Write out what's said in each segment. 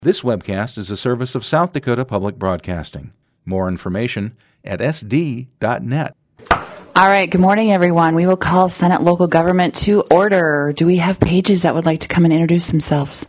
This webcast is a service of South Dakota Public Broadcasting. More information at sd.net. All right, good morning, everyone. We will call Senate Local Government to order. Do we have pages that would like to come and introduce themselves?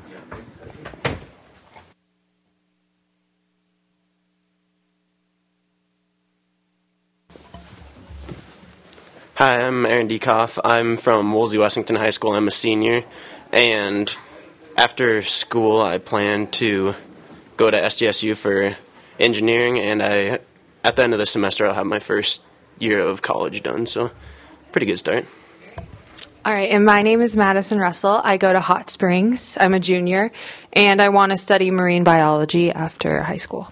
Hi, I'm Aaron Dekoff. I'm from Woolsey-Wessington High School. I'm a senior, and after school I plan to go to SDSU for engineering, and at the end of the semester I'll have my first year of college done, so pretty good start. All right, and my name is Madison Russell. I go to Hot Springs. I'm a junior, and I want to study marine biology after high school.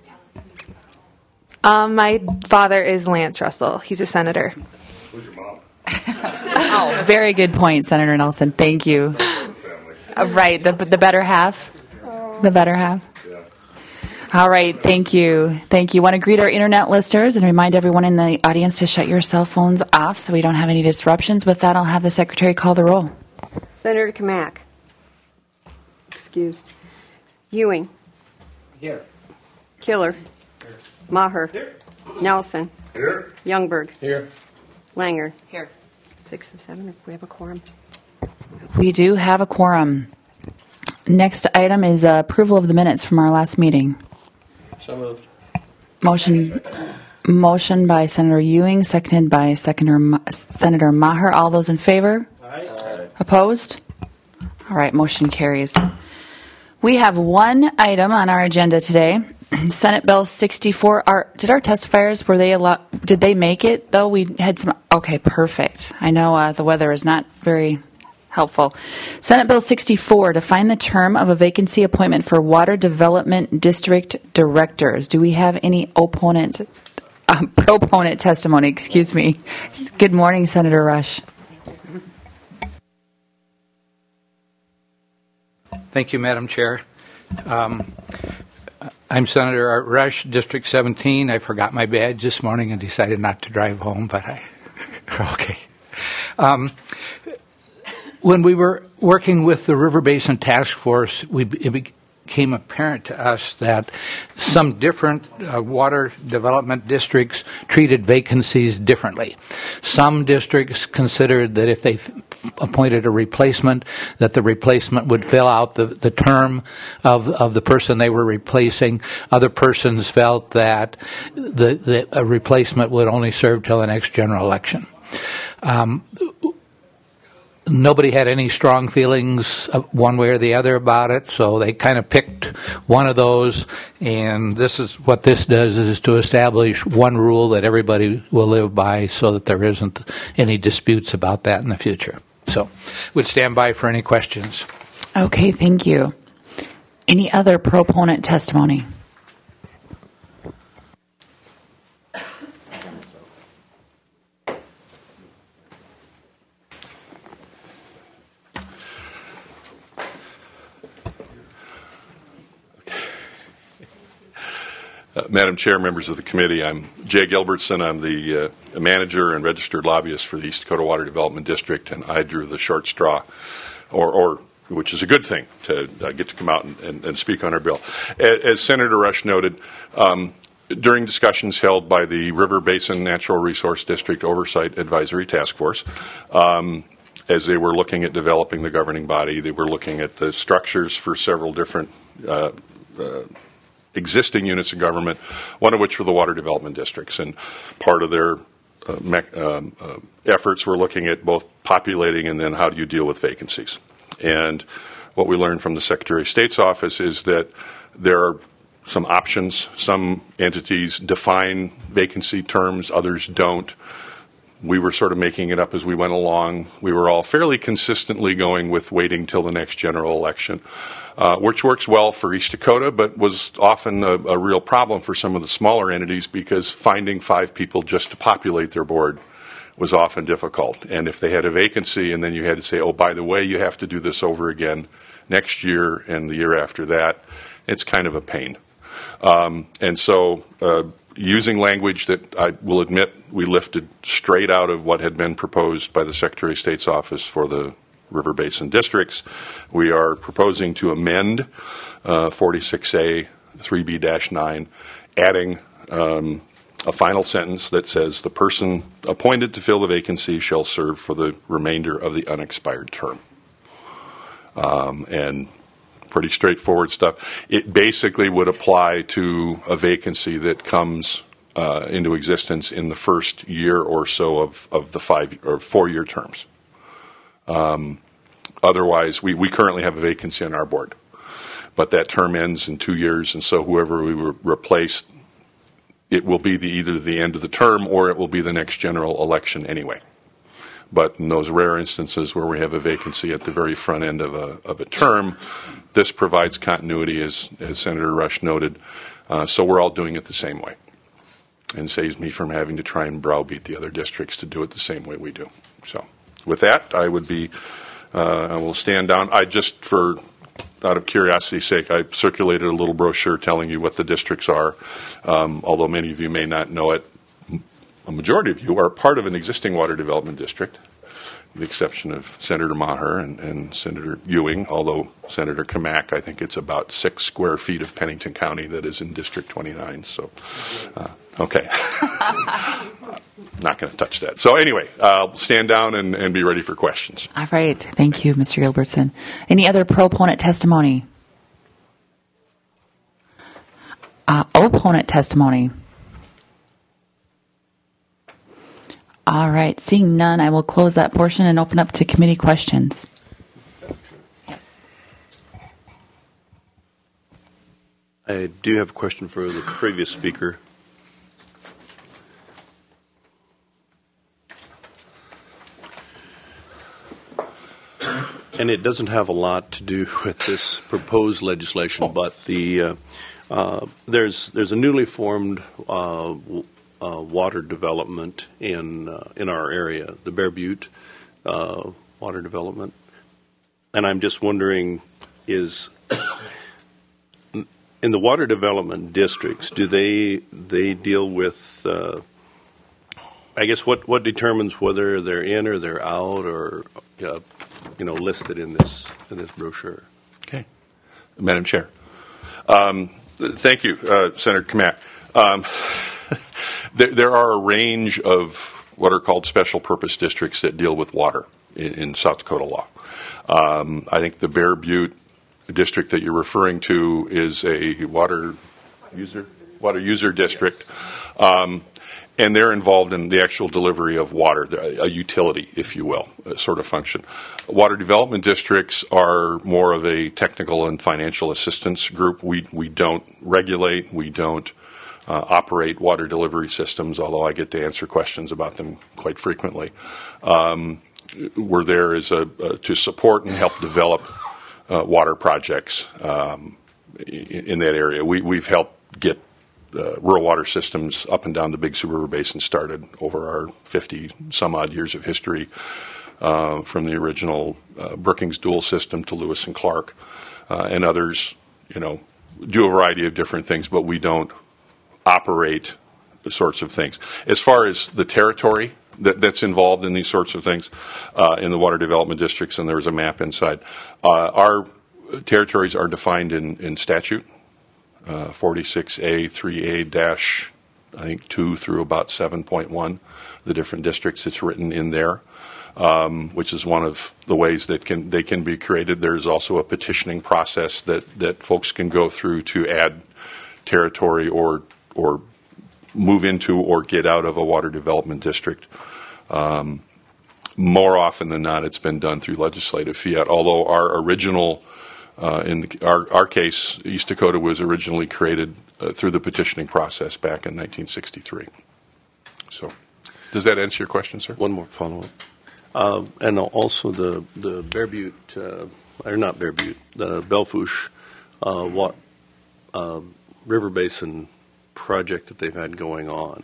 My father is Lance Russell. He's a senator. Who's your mom? Oh, very good point, Senator Nelson. Thank you. Right, the better half. The better half. Yeah. All right, thank you. Thank you. Want to greet our internet listeners and remind everyone in the audience to shut your cell phones off so we don't have any disruptions. With that, I'll have the Secretary call the roll. Senator Kamak. Excused. Ewing. Here. Killer. Here. Maher. Here. Nelson. Here. Youngberg. Here. Langer. Here. 6 and 7. We have a quorum. We do have a quorum. Next item is approval of the minutes from our last meeting. So moved. Motion by Senator Ewing, seconded by Senator Maher. All those in favor? Aye. Opposed? All right, motion carries. We have one item on our agenda today. Senate Bill 64. Did our testifiers, did they make it, though? We had some. Okay, perfect. I know the weather is not very helpful. Senate Bill 64, define the term of a vacancy appointment for Water Development District Directors. Do we have any proponent testimony? Excuse me. Good morning, Senator Rush. Thank you, Madam Chair. I'm Senator Art Rush, District 17. I forgot my badge this morning and decided not to drive home, but okay. When we were working with the River Basin Task Force, it became apparent to us that some different water development districts treated vacancies differently. Some districts considered that if they appointed a replacement, that the replacement would fill out the term of the person they were replacing. Other persons felt that a replacement would only serve till the next general election. Nobody had any strong feelings one way or the other about it, so they kind of picked one of those, and this is what this does, is to establish one rule that everybody will live by so that there isn't any disputes about that in the future. So would stand by for any questions. Okay, thank you. Any other proponent testimony? Madam Chair, members of the committee, I'm Jay Gilbertson. I'm the manager and registered lobbyist for the East Dakota Water Development District, and I drew the short straw, or which is a good thing, to get to come out and speak on our bill. As Senator Rush noted, during discussions held by the River Basin Natural Resource District Oversight Advisory Task Force, as they were looking at developing the governing body, they were looking at the structures for several different existing units of government, one of which were the water development districts. And part of their efforts were looking at both populating and then how do you deal with vacancies. And what we learned from the Secretary of State's office is that there are some options. Some entities define vacancy terms, others don't. We were sort of making it up as we went along. We were all fairly consistently going with waiting till the next general election, which works well for East Dakota, but was often a real problem for some of the smaller entities because finding 5 people just to populate their board was often difficult. And if they had a vacancy and then you had to say, oh, by the way, you have to do this over again next year and the year after that, it's kind of a pain. And so using language that I will admit we lifted straight out of what had been proposed by the Secretary of State's office for the river basin districts. We are proposing to amend 46A 3B-9, adding a final sentence that says the person appointed to fill the vacancy shall serve for the remainder of the unexpired term. And pretty straightforward stuff. It basically would apply to a vacancy that comes into existence in the first year or so of the 5 or 4 year terms. Otherwise, we currently have a vacancy on our board, but that term ends in 2 years, and so whoever we replace, it will be either the end of the term or it will be the next general election anyway. But in those rare instances where we have a vacancy at the very front end of a term, this provides continuity, as Senator Rush noted. So we're all doing it the same way, and saves me from having to try and browbeat the other districts to do it the same way we do. So with that, I will stand down. Out of curiosity's sake, I circulated a little brochure telling you what the districts are. Although many of you may not know it, a majority of you are part of an existing water development district, with the exception of Senator Maher and Senator Ewing, although Senator Kamak, I think it's about 6 square feet of Pennington County that is in District 29. So, okay. Not going to touch that. So anyway, I'll stand down and be ready for questions. All right. Thank you, Mr. Gilbertson. Any other proponent testimony? Opponent testimony? All right. Seeing none, I will close that portion and open up to committee questions. Yes. I do have a question for the previous speaker. And it doesn't have a lot to do with this proposed legislation, but there's a newly formed water development in our area, the Bear Butte water development, and I'm just wondering, is in the water development districts, do they deal with? I guess what determines whether they're in or they're out, or listed in this brochure? Okay, Madam Chair. Thank you, Senator Kamak. There are a range of what are called special purpose districts that deal with water in South Dakota law. I think the Bear Butte district that you're referring to is a water user district, and they're involved in the actual delivery of water, a utility, if you will, sort of function. Water development districts are more of a technical and financial assistance group. We don't regulate, we don't operate water delivery systems, although I get to answer questions about them quite frequently. We're there to support and help develop water projects in that area. We've helped get rural water systems up and down the Big Sioux River Basin started over our 50-some-odd years of history, from the original Brookings dual system to Lewis and Clark, and others, do a variety of different things, but we don't operate the sorts of things. As far as the territory that's involved in these sorts of things in the water development districts, and there's a map inside, our territories are defined in statute, 46A, 3A- I think 2 through about 7.1, the different districts. It's written in there, which is one of the ways that they can be created. There's also a petitioning process that folks can go through to add territory or move into or get out of a water development district. More often than not, it's been done through legislative fiat, although our original in our case, East Dakota was originally created through the petitioning process back in 1963. So, does that answer your question, sir? One more follow-up. And also the Bear Butte, or not Bear Butte, the Belle Fourche River Basin project that they've had going on.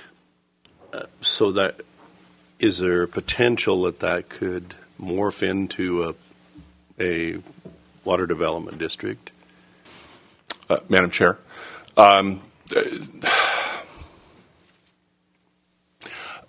So that, is there a potential that could morph into a water development district? Madam Chair,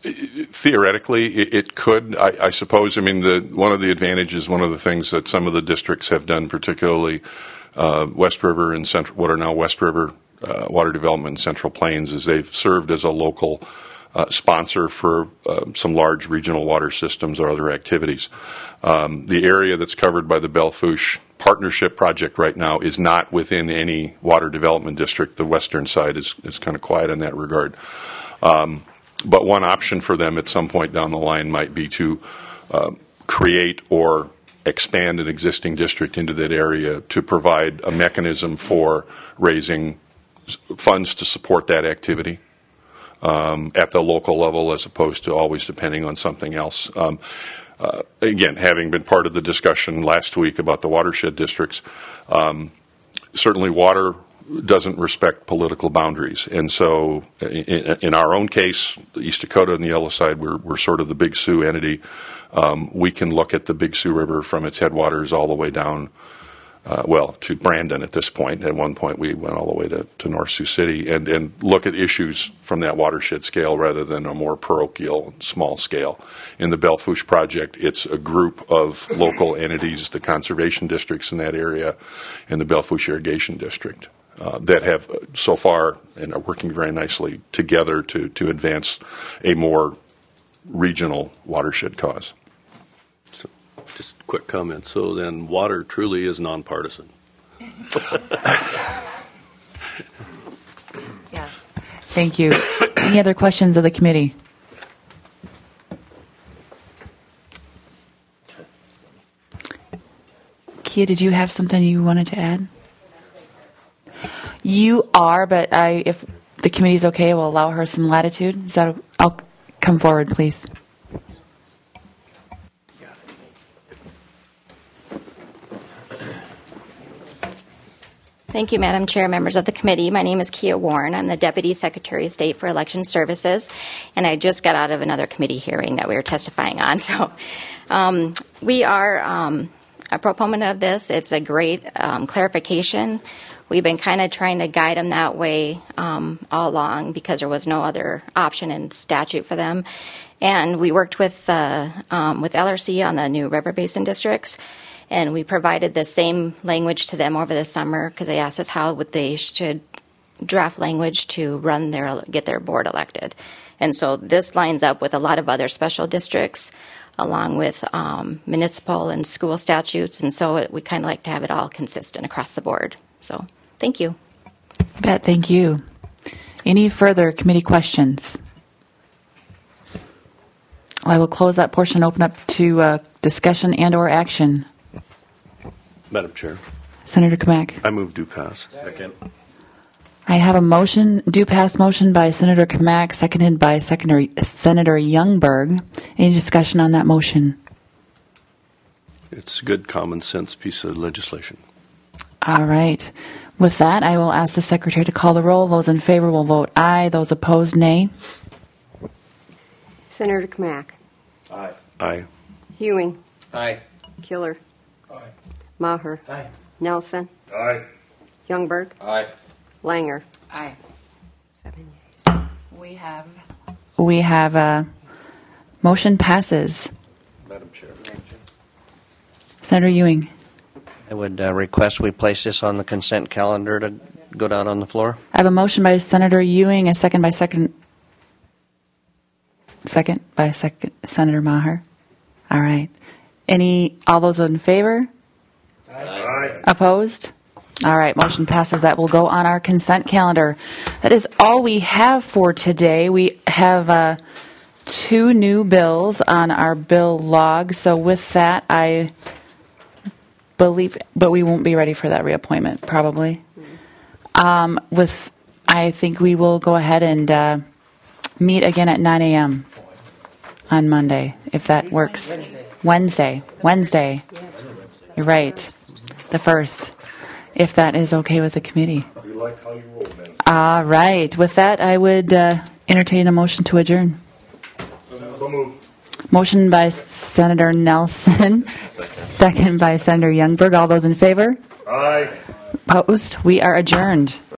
Theoretically, it could. I suppose. I mean, one of the advantages, one of the things that some of the districts have done, particularly West River and what are now West River Water Development in Central Plains, is they've served as a local sponsor for some large regional water systems or other activities. The area that's covered by the Belle Fourche Partnership Project right now is not within any water development district. The western side is kind of quiet in that regard. But one option for them at some point down the line might be to create or expand an existing district into that area to provide a mechanism for raising funds to support that activity at the local level, as opposed to always depending on something else. Again, having been part of the discussion last week about the watershed districts, certainly water doesn't respect political boundaries. And so in our own case, East Dakota and the Yellow Side, we're sort of the Big Sioux entity. We can look at the Big Sioux River from its headwaters all the way down, to Brandon at this point. At one point, we went all the way to North Sioux City and look at issues from that watershed scale rather than a more parochial, small scale. In the Belle Fourche project, it's a group of local entities, the conservation districts in that area, and the Belle Fourche Irrigation District. That have so far and are working very nicely together to advance a more regional watershed cause. So, just a quick comment. So then water truly is nonpartisan. Yes. Thank you. Any other questions of the committee? Kia, did you have something you wanted to add? You are, but if the committee's okay, we'll allow her some latitude. Is that? I'll come forward, please. Thank you, Madam Chair, members of the committee. My name is Kia Warren. I'm the Deputy Secretary of State for Election Services, and I just got out of another committee hearing that we were testifying on. So we are a proponent of this. It's a great clarification. We've been kind of trying to guide them that way all along because there was no other option in statute for them. And we worked with LRC on the new river basin districts, and we provided the same language to them over the summer because they asked us how they should draft language to get their board elected. And so this lines up with a lot of other special districts, along with municipal and school statutes, and so we kind of like to have it all consistent across the board. So, thank you. Bet, thank you. Any further committee questions? I will close that portion and open up to discussion and/or action. Madam Chair. Senator Kamak. I move due pass. Second. I have a motion, due pass motion by Senator Kamak, seconded by Senator Youngberg. Any discussion on that motion? It's a good common sense piece of legislation. All right. With that, I will ask the Secretary to call the roll. Those in favor will vote aye. Those opposed, nay. Senator Kamak. Aye. Aye. Ewing. Aye. Killer. Aye. Maher. Aye. Nelson. Aye. Youngberg. Aye. Langer. Aye. 7 yeas. We have motion passes. Madam Chair. Senator Ewing. I would request we place this on the consent calendar to go down on the floor. I have a motion by Senator Ewing, a second by Senator Maher. All right. All those in favor? Aye. Opposed? All right, motion passes. That will go on our consent calendar. That is all we have for today. We have 2 new bills on our bill log. So with that, I believe, but we won't be ready for that reappointment, probably. I think we will go ahead and meet again at 9 a.m. on Monday, if that works. Wednesday. You're right. The 1st. If that is okay with the committee. We like how you roll, man. All right. With that, I would entertain a motion to adjourn. So move. Motion by Senator Nelson, second by Senator Youngberg. All those in favor? Aye. Opposed? We are adjourned.